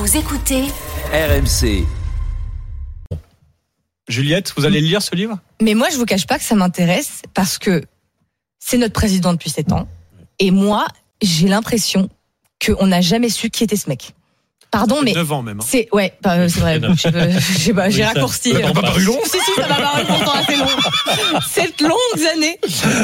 Vous écoutez RMC. Juliette, vous allez lire ce livre ? Mais moi, je vous cache pas que ça m'intéresse parce que c'est notre président depuis 7 ans. Et moi, j'ai l'impression qu'on n'a jamais su qui était ce mec. Pardon, mais 9 ans même. Hein. C'est vrai. J'ai raccourci. Ça m'a pas paru long. Si, ça m'a paru longtemps assez long. 7 longues années.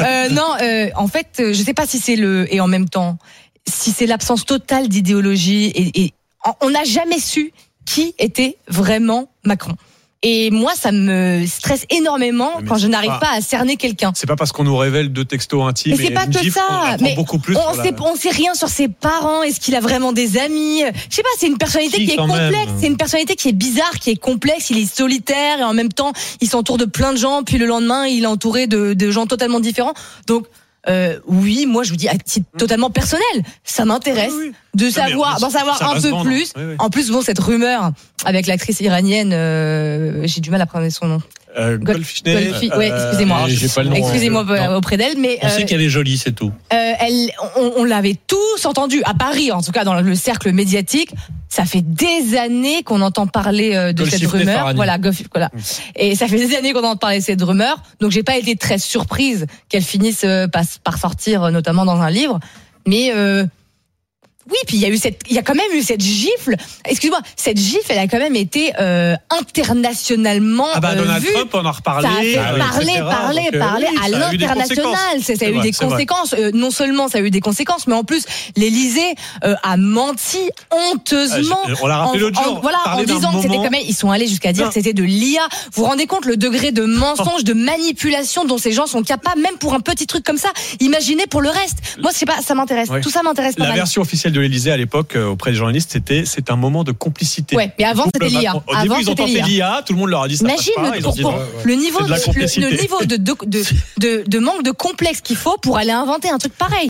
En fait, je sais pas si c'est et en même temps, si c'est l'absence totale d'idéologie et on n'a jamais su qui était vraiment Macron. Et moi, ça me stresse énormément quand je n'arrive pas à cerner quelqu'un. C'est pas parce qu'on nous révèle 2 textos intimes. Mais c'est pas que ça. Mais beaucoup plus. On sait rien sur ses parents. Est-ce qu'il a vraiment des amis ? Je sais pas. C'est une personnalité qui est complexe. C'est une personnalité qui est bizarre, qui est complexe. Il est solitaire et en même temps, il s'entoure de plein de gens. Puis le lendemain, il est entouré de gens totalement différents. Donc oui, moi je vous dis à titre totalement personnel, ça m'intéresse d'en savoir un peu plus. Oui. En plus, cette rumeur avec l'actrice iranienne, j'ai du mal à prononcer son nom. Goldfischnet. Excusez-moi. J'ai pas le nom. Excusez-moi auprès d'elle, mais on sait qu'elle est jolie, c'est tout. On l'avait tous entendu à Paris, en tout cas dans le cercle médiatique. Ça fait des années qu'on entend parler de cette rumeur. Voilà. Et ça fait des années qu'on entend parler de cette rumeur. Donc j'ai pas été très surprise qu'elle finisse par sortir, notamment dans un livre. Mais oui, puis il y a quand même eu cette gifle. Excuse-moi, cette gifle, elle a quand même été internationalement Donald vue. Trump, on en a reparlé. Ça a fait parler à l'international. Ça a eu des conséquences. Non seulement ça a eu des conséquences, mais en plus l'Élysée a menti honteusement. On l'a rappelé l'autre jour. En disant que c'était quand même, ils sont allés jusqu'à dire que c'était de l'IA. Vous vous rendez compte le degré de mensonge, de manipulation dont ces gens sont capables, même pour un petit truc comme ça. Imaginez pour le reste. Moi, je sais pas, ça m'intéresse. Tout ça m'intéresse pas mal. La version officielle de l'Élysée à l'époque auprès des journalistes, c'est un moment de complicité. Ouais, mais avant c'était l'IA. Au début ils ont tenté l'IA, tout le monde leur a dit ça passe pas. Ils ont dit le niveau de manque de complexe qu'il faut pour aller inventer un truc pareil.